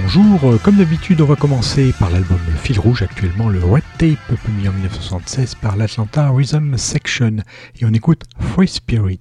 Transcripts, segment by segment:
bonjour. Comme d'habitude, on va commencer par l'album Fil Rouge, actuellement le Red Tape, publié en 1976 par l'Atlanta Rhythm Section. Et on écoute Free Spirit.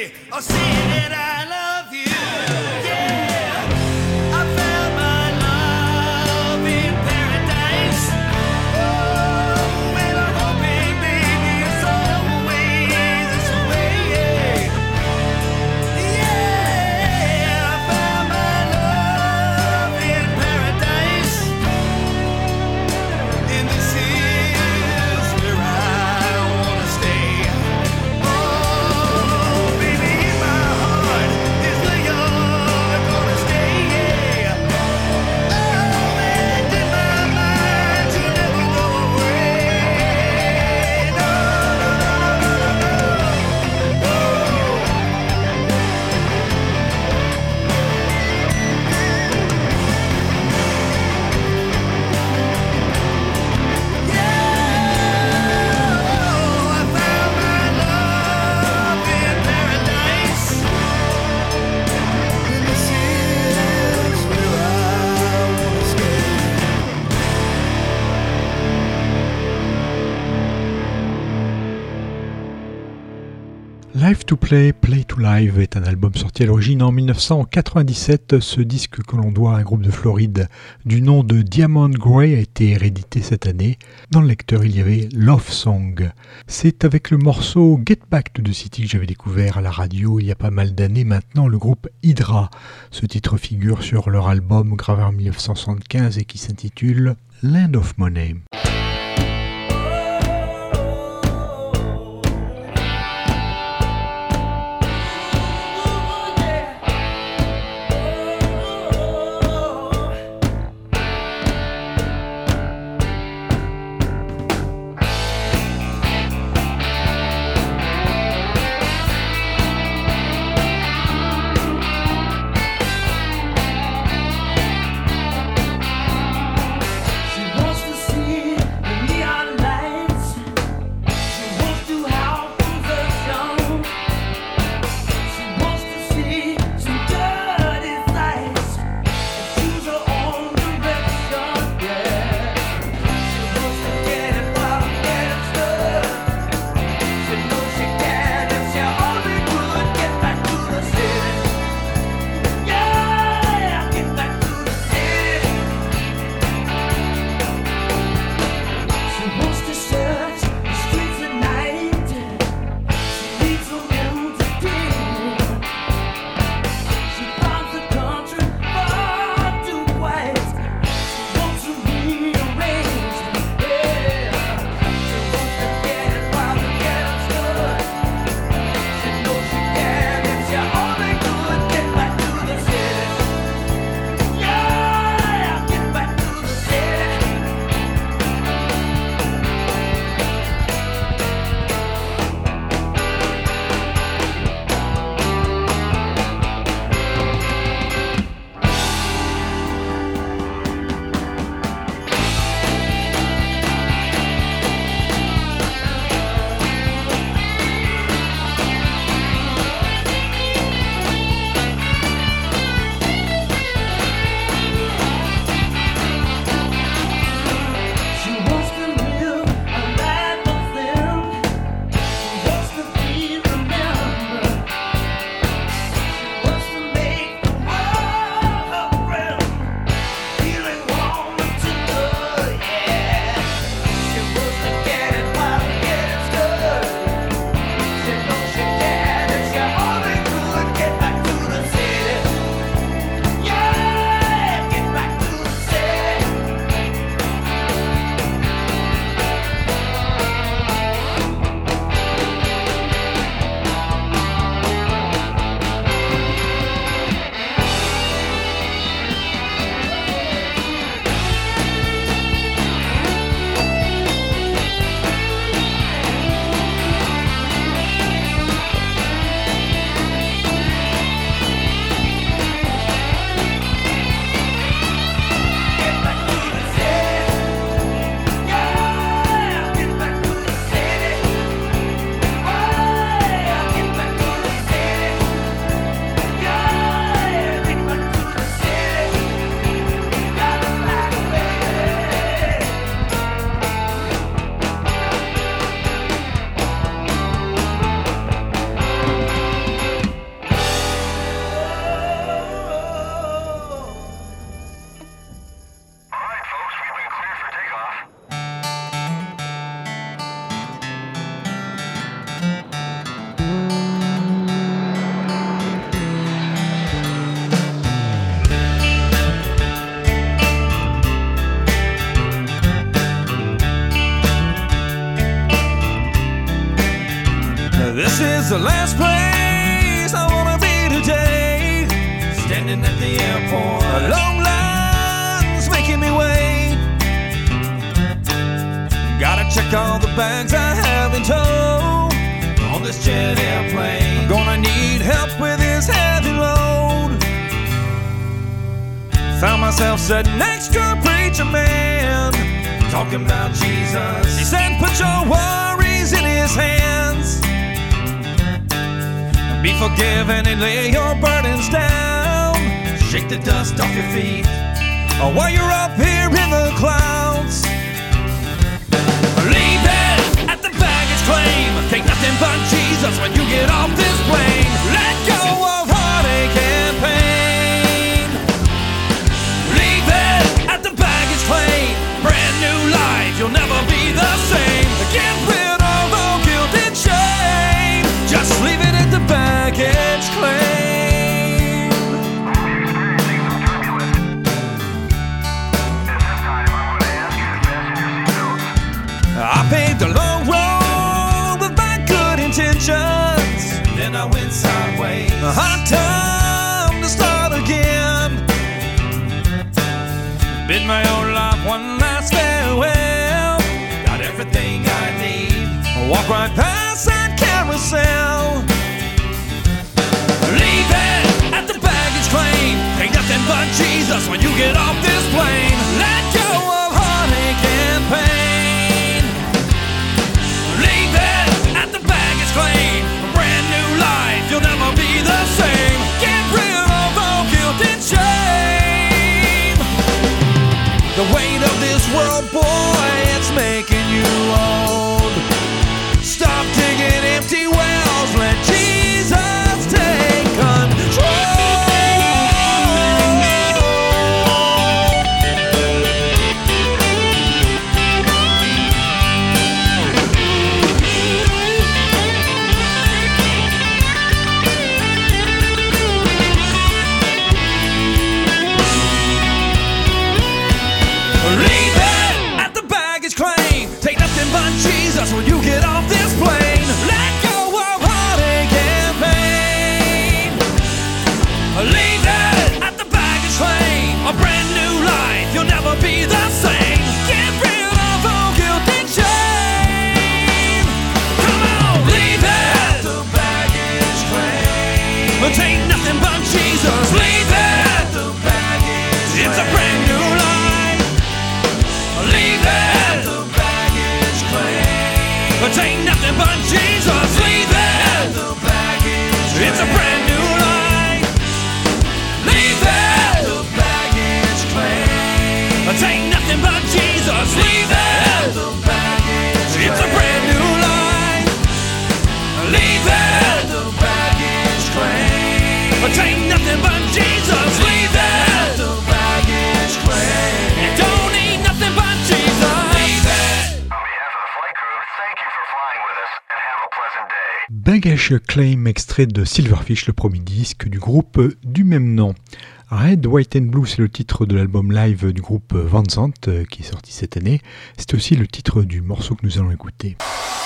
Live to Play, Play to Live est un album sorti à l'origine en 1997. Ce disque que l'on doit à un groupe de Floride du nom de Diamond Grey a été réédité cette année. Dans le lecteur, il y avait Love Song. C'est avec le morceau Get Back to the City que j'avais découvert à la radio il y a pas mal d'années maintenant le groupe Hydra. Ce titre figure sur leur album gravé en 1975 et qui s'intitule Land of Money. She wants to see This is the last place I wanna be today. Standing at the airport, long lines making me wait. Gotta check all the bags I have in tow on this jet airplane. I'm gonna need help with this heavy load. Found myself sitting next to a preacher man, talking about Jesus. He said, put your worries in his hands, be forgiven and lay your burdens down. Shake the dust off your feet while you're up here in the clouds. Leave it at the baggage claim. Take nothing but Jesus when you get off this plane. Let go of heartache and pain. Leave it at the baggage claim. Brand new life, you'll never be the same. Get rid of all guilt and shame. Just leave it at the baggage claim. I paved a long road with my good intentions. Then I went sideways. Hard time to start again. Bid my old life one last farewell. Got everything I need. Walk right past that carousel. Leave it at the baggage claim. Ain't nothing but Jesus when you get off this plane. Let go of heartache and pain. Leave it at the baggage claim. A brand new life, you'll never be the same. Get rid of all guilt and shame. The weight of this world, boy, it's making you old. Stop digging empty wells, let Jesus take control. Leave it at the baggage claim. Take nothing but Jesus when you get off this plane. Let go of heartache and pain. Leave it at the baggage claim. A brand new life, you'll never be the same. Get rid of all guilt and shame. Come on, leave it at the baggage claim. But take nothing but Jesus. Leave it at the baggage claim. It's a brand new life. Leave it at the baggage claim. But take nothing but Jesus. Leave it at the baggage claim. It's a brand new life. Leave it at the baggage claim. But take nothing but Jesus. Leave it at the baggage claim. It's a brand new life. Leave it at the baggage claim. But take nothing but Jesus. Leave it at the baggage claim. You don't need nothing but Jesus. Leave it. On behalf of the flight crew, thank you for flying with us and have a pleasant day. Baggage Claim, extrait de Silverfish, le premier disque du groupe du même nom. Red, White and Blue, c'est le titre de l'album live du groupe Van Zandt qui est sorti cette année. C'est aussi le titre du morceau que nous allons écouter.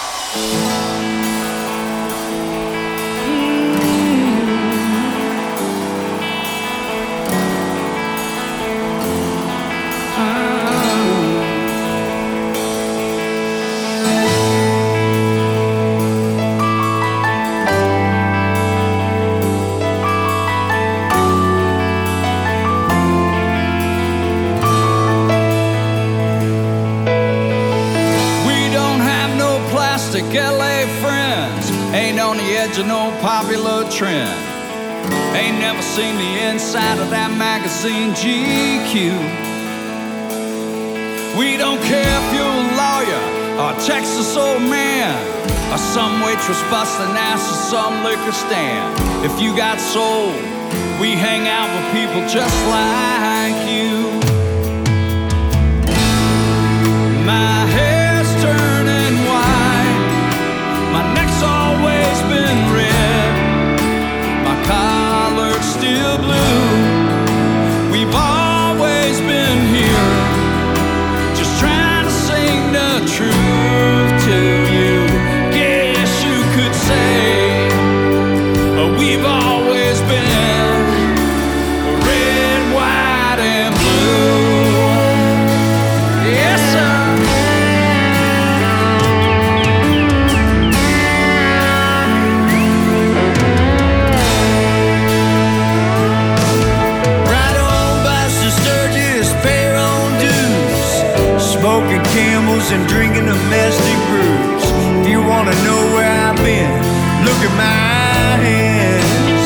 LA friends, ain't on the edge of no popular trend. Ain't never seen the inside of that magazine GQ. We don't care if you're a lawyer or a Texas old man or some waitress busting ass at some liquor stand. If you got soul, we hang out with people just like you. My hair's turning white, my neck's always been red, my collar's still blue. We've always been here, just trying to sing the truth to you. Guess you could say booze and drinking domestic brews. If you wanna know where I've been, look at my hands.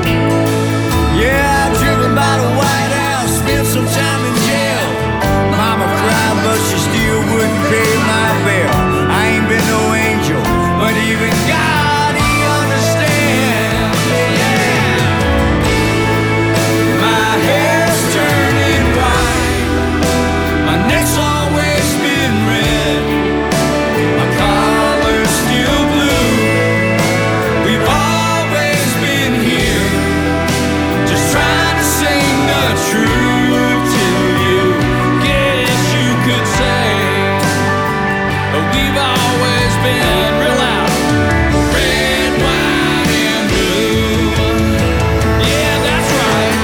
Yeah, driven by the White House, spent some time in jail. Mama cried, but she still wouldn't pay my bill. I ain't been no angel, but even God, He understands. Yeah. My hair's turning white, my neck's always been red, my collar's still blue. We've always been here, just trying to sing the truth to you. Guess you could say we've always been real out, red, white, and blue. Yeah, that's right.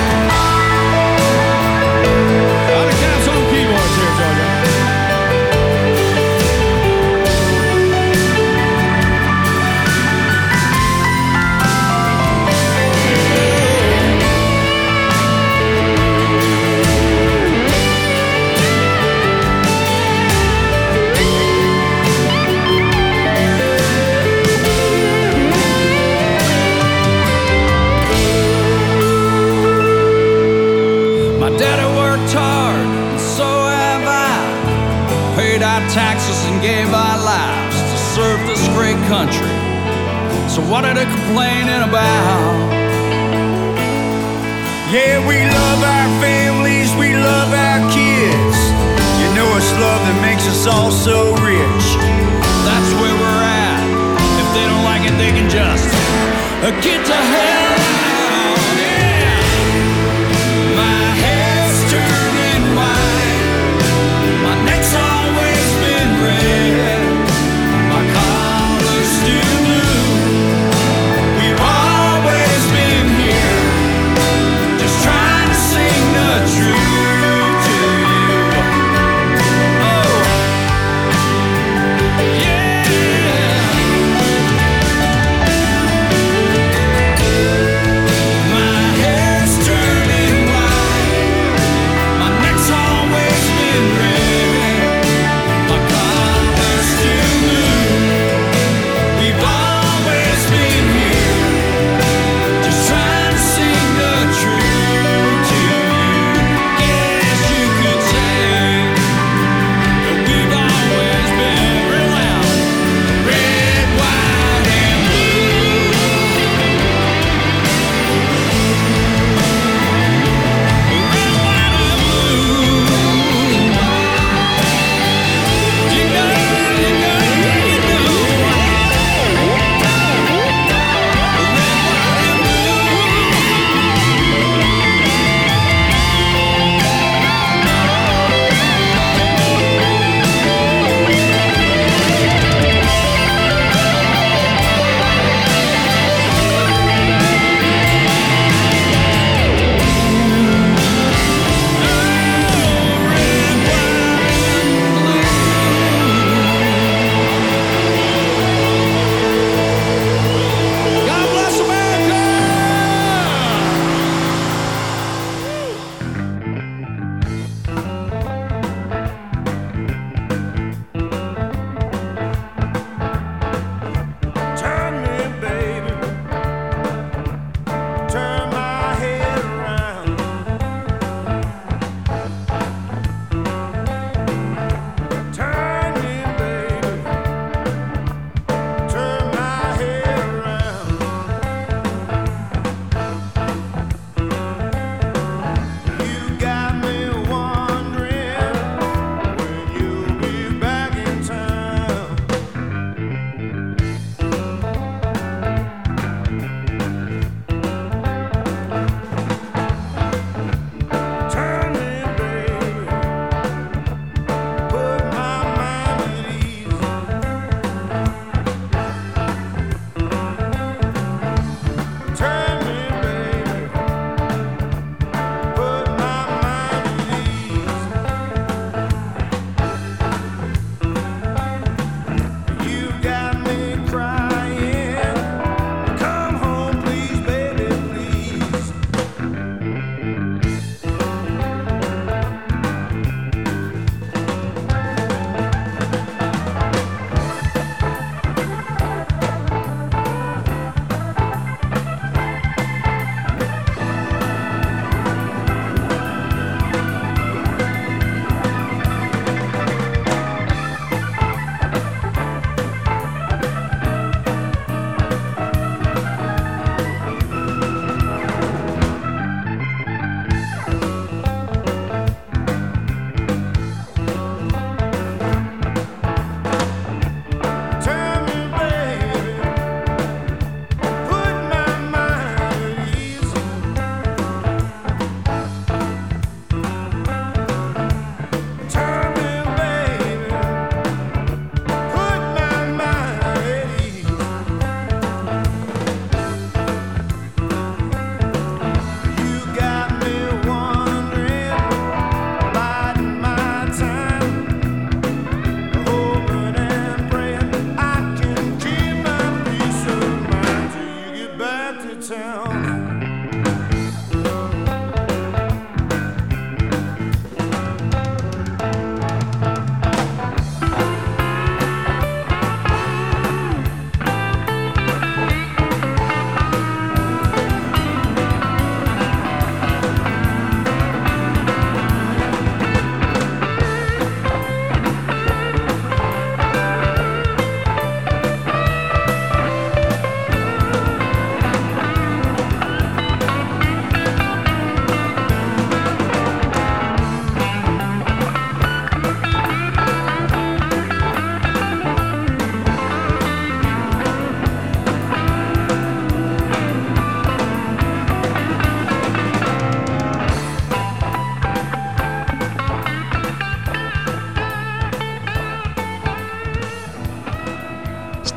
Bobby Cap's on keyboards here, Georgia. My daddy worked hard, and so have I. Paid our taxes and gave our lives to serve this great country. So what are they complaining about? Yeah, we love our families, we love our kids. You know it's love that makes us all so rich. That's where we're at. If they don't like it, they can just get to hell out. Yeah. My head's turning white, my neck's always been red, my collar's still blue. We've always been here, just trying to sing the truth to you. Oh, yeah.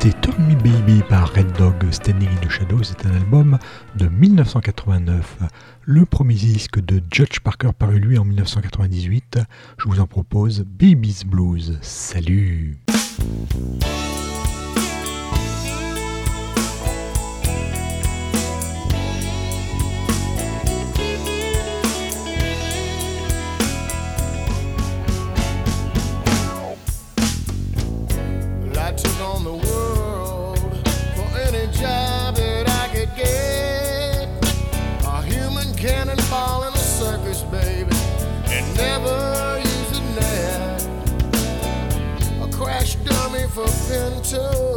C'était Turn Me Baby par Red Dog. Standing in the Shadows est un album de 1989, le premier disque de Judge Parker paru lui en 1998. Je vous en propose Baby's Blues. Salut! For Pinto